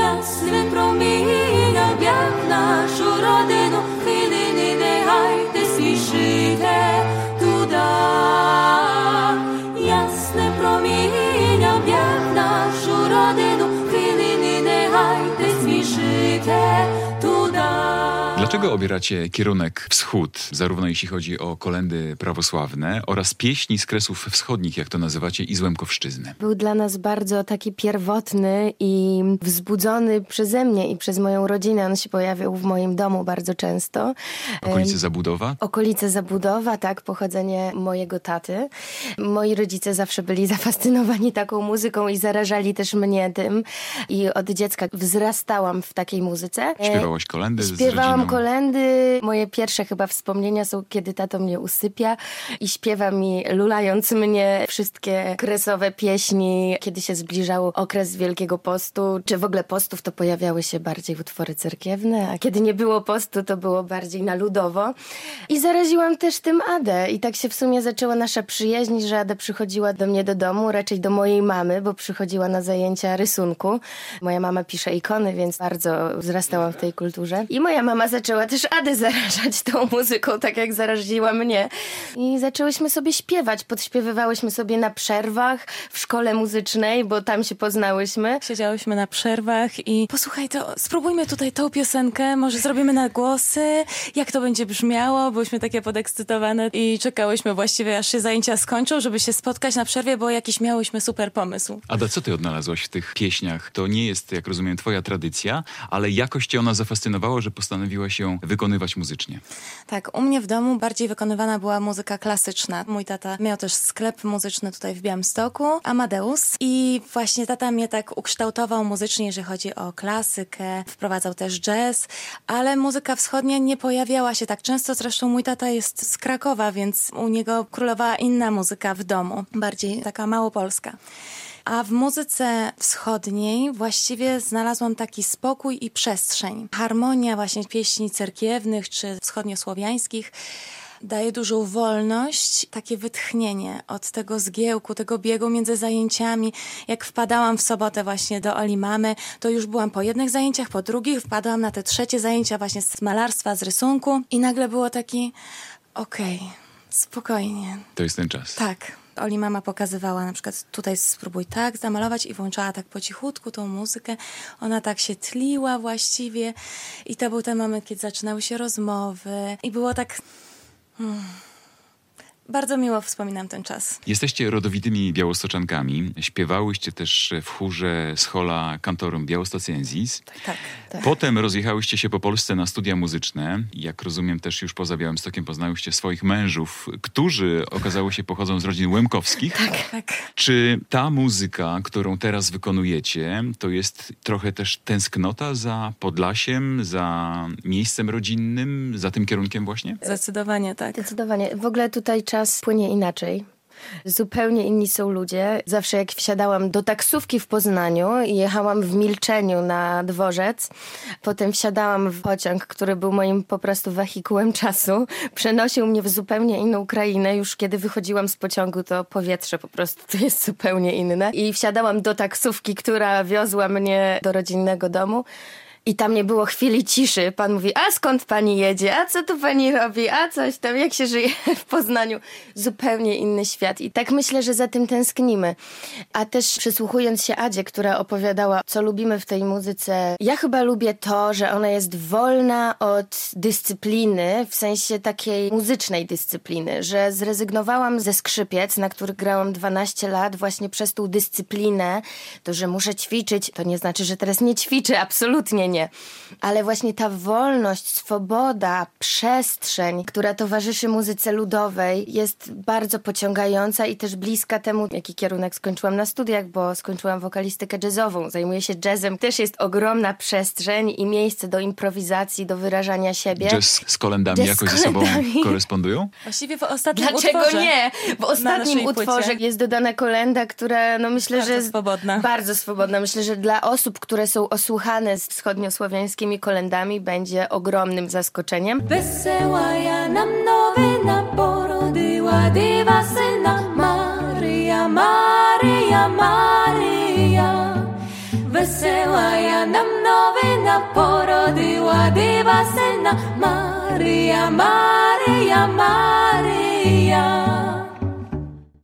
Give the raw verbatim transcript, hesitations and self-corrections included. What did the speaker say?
Jasny promienia wiatr našu rodinu, chwiliny nehajte slyšíte tuda. Jasne promienia wiatr našu rodinu, chwiliny nehajte slyšíte tuda. Dlaczego obieracie kierunek wschód, zarówno jeśli chodzi o kolędy prawosławne oraz pieśni z Kresów Wschodnich, jak to nazywacie, i z Łemkowszczyzny? Był dla nas bardzo taki pierwotny i wzbudzony przeze mnie i przez moją rodzinę. On się pojawiał w moim domu bardzo często. Okolice Zabudowa? Okolice Zabudowa, tak, pochodzenie mojego taty. Moi rodzice zawsze byli zafascynowani taką muzyką i zarażali też mnie tym. I od dziecka wzrastałam w takiej muzyce. Śpiewałaś kolendy z Śpiewałam rodziną? kolendy. Moje pierwsze chyba wspomnienia są, kiedy tato mnie usypia i śpiewa mi, lulając mnie, wszystkie kresowe pieśni. Kiedy się zbliżał okres Wielkiego Postu, czy w ogóle postów, to pojawiały się bardziej utwory cerkiewne, a kiedy nie było postu, to było bardziej na ludowo. I zaraziłam też tym Adę. I tak się w sumie zaczęła nasza przyjaźń, że Ada przychodziła do mnie do domu, raczej do mojej mamy, bo przychodziła na zajęcia rysunku. Moja mama pisze ikony, więc bardzo wzrastałam w tej kulturze. I moja mama zaczęła też Adę zarażać tą muzyką, tak jak zaraziła mnie. I zaczęłyśmy sobie śpiewać. Podśpiewywałyśmy sobie na przerwach w szkole muzycznej, bo tam się poznałyśmy. Siedziałyśmy na przerwach i posłuchaj, to spróbujmy tutaj tą piosenkę, może zrobimy na głosy, jak to będzie brzmiało. Byłyśmy takie podekscytowane i czekałyśmy właściwie, aż się zajęcia skończą, żeby się spotkać na przerwie, bo jakiś miałyśmy super pomysł. Ada, co ty odnalazłaś w tych pieśniach? To nie jest, jak rozumiem, twoja tradycja, ale jakoś cię ona zafascynowała, że postanowiłaś ją wykonywać muzycznie. Tak, u mnie w domu bardziej wykonywana była muzyka klasyczna. Mój tata miał też sklep muzyczny tutaj w Białymstoku, Amadeus, i właśnie tata mnie tak ukształtował muzycznie, jeżeli chodzi o klasykę, wprowadzał też jazz, ale muzyka wschodnia nie pojawiała się tak często, zresztą mój tata jest z Krakowa, więc u niego królowała inna muzyka w domu, bardziej taka małopolska. A w muzyce wschodniej właściwie znalazłam taki spokój i przestrzeń. Harmonia właśnie pieśni cerkiewnych czy wschodniosłowiańskich daje dużą wolność, takie wytchnienie od tego zgiełku, tego biegu między zajęciami. Jak wpadałam w sobotę właśnie do Oli mamy, to już byłam po jednych zajęciach, po drugich, wpadłam na te trzecie zajęcia właśnie z malarstwa, z rysunku i nagle było taki okej, okay, spokojnie. To jest ten czas. Tak. Oli mama pokazywała na przykład tutaj spróbuj tak zamalować i włączała tak po cichutku tą muzykę. Ona tak się tliła właściwie i to był ten moment, kiedy zaczynały się rozmowy i było tak... Hmm. Bardzo miło wspominam ten czas. Jesteście rodowitymi białostoczankami. Śpiewałyście też w chórze Schola Cantorum Białostocensis. Tak, tak. Potem rozjechałyście się po Polsce na studia muzyczne. Jak rozumiem, też już poza Białymstokiem poznałyście swoich mężów, którzy okazało się pochodzą z rodzin Łemkowskich. Tak, tak. Czy ta muzyka, którą teraz wykonujecie, to jest trochę też tęsknota za Podlasiem, za miejscem rodzinnym, za tym kierunkiem właśnie? Zdecydowanie tak. Zdecydowanie. W ogóle tutaj czas płynie inaczej. Zupełnie inni są ludzie. Zawsze jak wsiadałam do taksówki w Poznaniu i jechałam w milczeniu na dworzec, potem wsiadałam w pociąg, który był moim po prostu wehikułem czasu. Przenosił mnie w zupełnie inną krainę. Już kiedy wychodziłam z pociągu, to powietrze po prostu to jest zupełnie inne. I wsiadałam do taksówki, która wiozła mnie do rodzinnego domu. I tam nie było chwili ciszy. Pan mówi, a skąd pani jedzie? A co tu pani robi? A coś tam, jak się żyje w Poznaniu? Zupełnie inny świat. I tak myślę, że za tym tęsknimy. A też przysłuchując się Adzie, która opowiadała, co lubimy w tej muzyce, ja chyba lubię to, że ona jest wolna od dyscypliny, w sensie takiej muzycznej dyscypliny, że zrezygnowałam ze skrzypiec, na których grałam dwanaście lat, właśnie przez tą dyscyplinę. To, że muszę ćwiczyć, to nie znaczy, że teraz nie ćwiczę, absolutnie nie. Ale właśnie ta wolność, swoboda, przestrzeń, która towarzyszy muzyce ludowej, jest bardzo pociągająca i też bliska temu, jaki kierunek skończyłam na studiach, bo skończyłam wokalistykę jazzową. Zajmuję się jazzem. Też jest ogromna przestrzeń i miejsce do improwizacji, do wyrażania siebie. Jazz z kolendami Jazz jakoś z ze sobą kolendami. korespondują? Właściwie w ostatnim Dlaczego utworze. nie? W ostatnim utworze płycie. jest dodana kolenda, która no myślę, Bardzo że jest swobodna. Bardzo swobodna. Myślę, że dla osób, które są osłuchane z wschodniosłowiańskimi kolendami, będzie ogromnym zaskoczeniem. Wesoła ja nam nowina porodyła dywa syna Maryja, Maryja, Maryja. Wesoła ja nam novina porodiła Deva Syna, Maria, Maria, Maria.